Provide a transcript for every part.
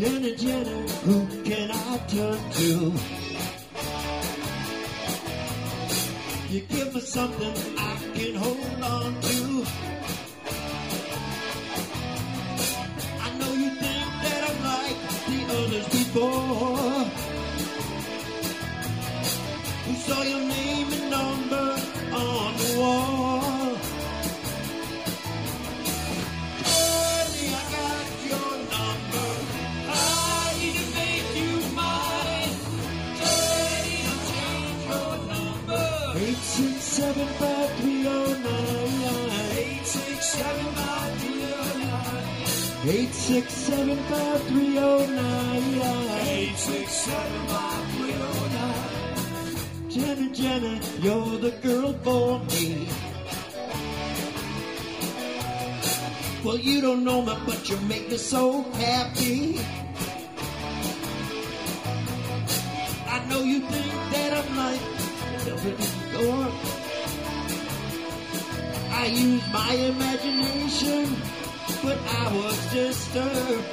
Jenna, Jenna, who can I turn to? You give me something I can hold on to. I know you think that I'm like the others before, who saw your name and number on the wall. Baby, I got your number. I need to make you mine. Baby, I'll change your number. 8675309. 8675309. 8675309. Jenna, Jenna, you're the girl for me. Well, you don't know me, but you make me so happy. I know you think that I'm like the door. I used my imagination, but I was disturbed.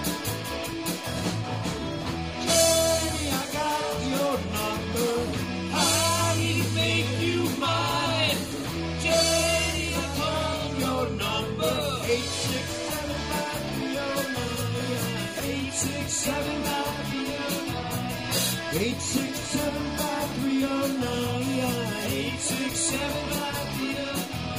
Jenny, I got your number. I need to make you mine. Jenny, I called your number. 8675309. 8675309. 8675309.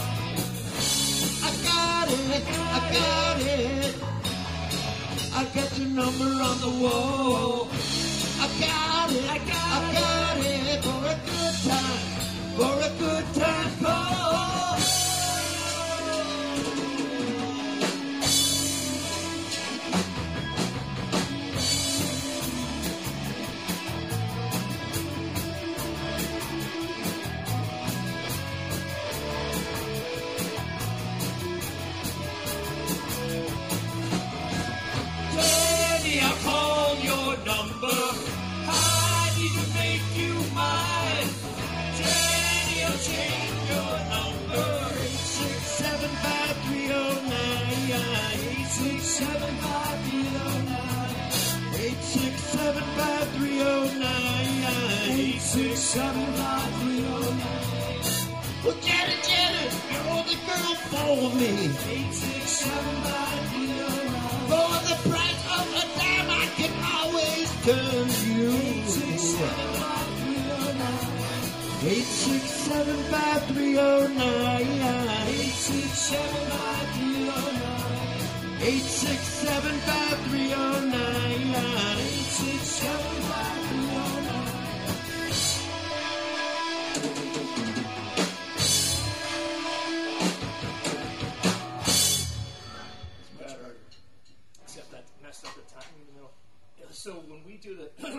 I got it. I got your number on the wall. I got it. For a good time call. I'll call your number. I need to make you mine. Jenny, I'll change your number. 8675309. 8675309. 8675309. Well, Jenny, you're the girl for me. 8675309. For the price of a dime, I can always turn to you. 8675309. 8675309. 8675309. Except that messed up the timing in the middle. So when we do the